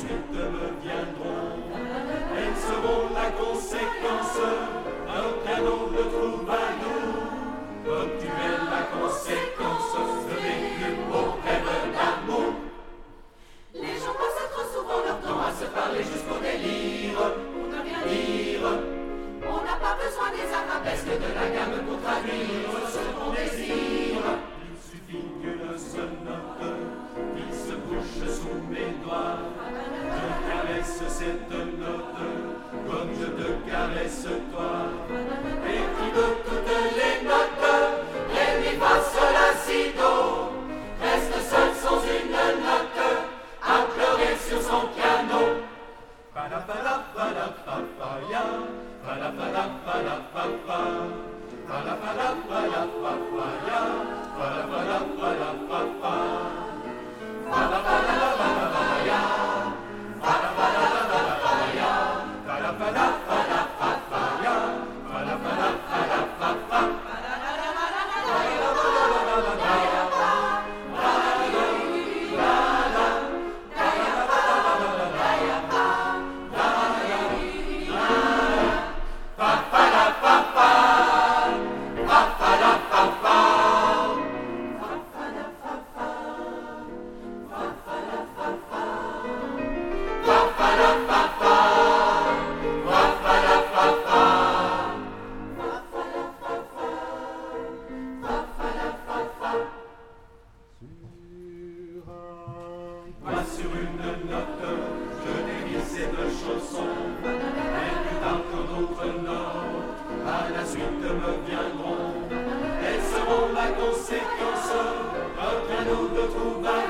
suite me viendront. Elles seront la conséquence d'un piano de troubadour. Comme tu es la conséquence de mes plus beaux rêves d'amour. Les gens passent trop souvent leur temps à se parler jusqu'au délire, pour ne rien dire. On n'a pas besoin des arabesques de la gamme pour traduire ce qu'on désire. Il suffit qu'une seule note qui se couche sous mes doigts. Je caresse cette note comme je te caresse toi. Écrive toutes les notes, ré, mi, fa, sol, la, si, do. Reste seul sans une note à pleurer sur son piano. Fala fala fala fa fa ya, fala fala fala fa fa, fala fala fala fa fa ya, fala fala fala fa fa, fala fala fala fa ya, fala fala fala fa ya, fala fala fala fa fa ya, fala fala fala fa fa. Moi sur une note, je dévie ces deux chansons. Et plus tard qu'en d'autres notes, à la suite me viendront. Elles seront la conséquence d'un piano de trouvaille.